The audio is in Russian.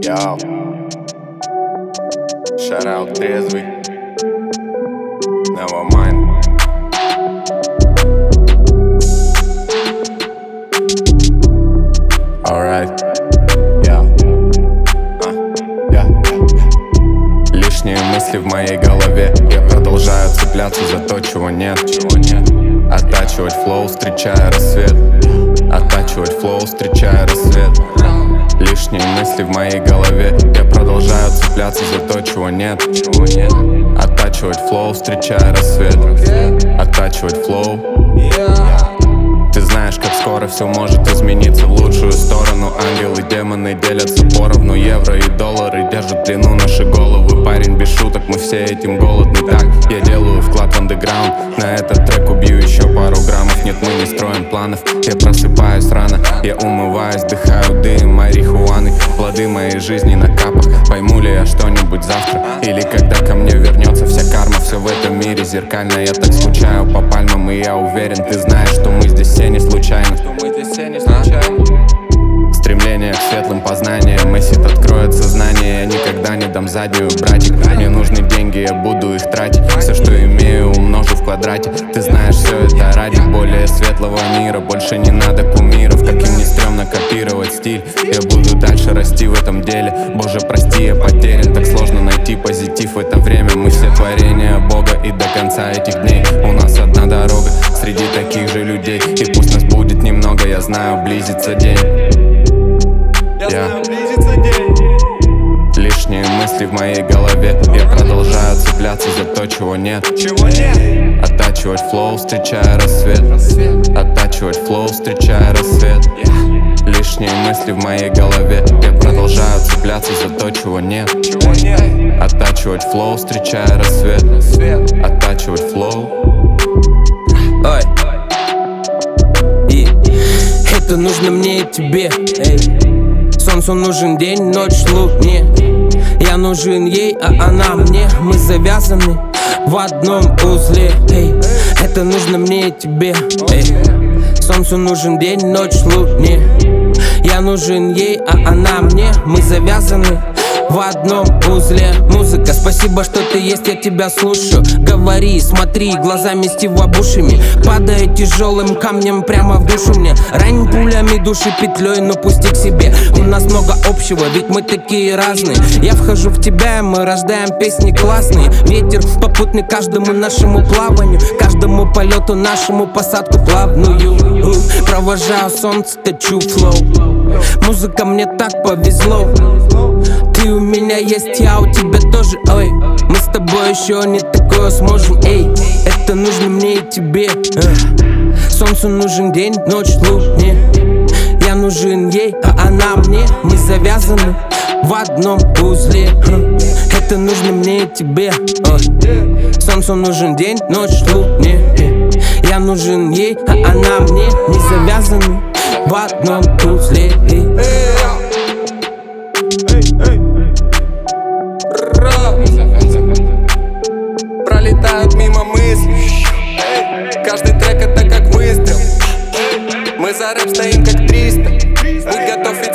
Yo. Shout out трезвый. Never mind. Alright. Yeah. Лишние мысли в моей голове. Я продолжаю цепляться за то, чего нет. Оттачивать флоу, встречая рассвет. Оттачивать флоу, встречая рассвет. Лишние мысли в моей голове. Я продолжаю цепляться за то, чего нет. Оттачивать флоу, встречая рассвет. Оттачивать флоу. Ты знаешь, как скоро все может измениться в лучшую сторону. Ангелы, демоны делятся поровну. Евро и доллары держат длину наши головы. Парень, без шуток, мы все этим голодны. Так, я делаю вклад в андеграунд. На этот трек убью еще пару граммов. Нет, мы не строим планов. Я просыпаюсь рано, я умываюсь, дыхаю дым марихуаны. Плоды моей жизни на капах. Пойму ли я что-нибудь завтра? Или когда ко мне вернется вся карма? Все в этом мире зеркально. Я так скучаю по пальмам, и я уверен, ты знаешь, что мы здесь все не случайно. Стремление к светлым познаниям. Мессит откроет сознание. Я никогда не дам заднюю, братик. Мне нужны деньги, я буду их тратить. Все, что имею, умножу в квадрате. Ты знаешь, все это ради более светлого мира. Больше не надо кумиров, как им не стрёмно копировать стиль. Я буду дальше расти в этом деле. Боже, прости, я потерян. Так сложно найти позитив в это время. Мы все творения Бога, и до конца этих дней у нас одна дорога среди таких же людей. И пусть нас будет немного, я знаю, близится день. Лишние мысли в моей голове. Я продолжаю цепляться за то, чего нет. Оттачивать флоу, встречая рассвет. Оттачивать флоу, встречая рассвет. Лишние мысли в моей голове. Я продолжаю цепляться за то, чего нет. Оттачивать флоу, встречая рассвет. Оттачивать флоу. Ой. И это нужно мне и тебе. Солнцу нужен день, ночь луне. Я нужен ей, а она мне. Мы завязаны в одном узле. Это нужно мне и тебе. Солнцу нужен день, ночь луне. Я нужен ей, а она мне. Мы завязаны в одном узле. Музыка, спасибо, что ты есть, я тебя слушаю. Говори, смотри, глазами стивабушами. Падая тяжелым камнем прямо в душу мне. Рань пулями души петлей, но пусти к себе. У нас много общего, ведь мы такие разные. Я вхожу в тебя, мы рождаем песни классные. Ветер попутный каждому нашему плаванию, каждому полету нашему посадку плавную. Провожаю солнце, точу флоу. Музыка, мне так повезло. Ты у меня есть, я у тебя тоже, ой. Мы с тобой еще не такое сможем, эй. Это нужно мне и тебе. Солнцу нужен день, ночь луне. Я нужен ей, а она мне. Мы завязаны в одном узле. Это нужно мне и тебе. Солнцу нужен день, ночь луне. Я нужен ей, а она мне. Мы завязаны в одном узле. Пролетают мимо мысли. Каждый трек это как выстрел. Мы за рэп стоим как 300. Будь готов